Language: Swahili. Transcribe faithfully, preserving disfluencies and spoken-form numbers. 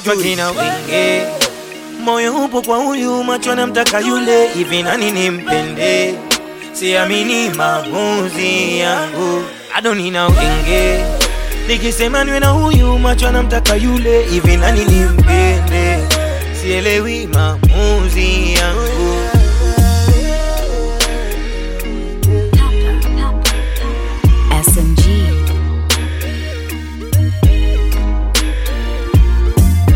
kwa kina wingi. Moyo upo kwa huyu, macho namtaka yule, hivi nani nimpende? Siamini maamuzi yangu, bado nina wingi. Nikisema niwe na huyu, macho namtaka yule, hivi nani nimpende? Sielewi maamuzi yangu.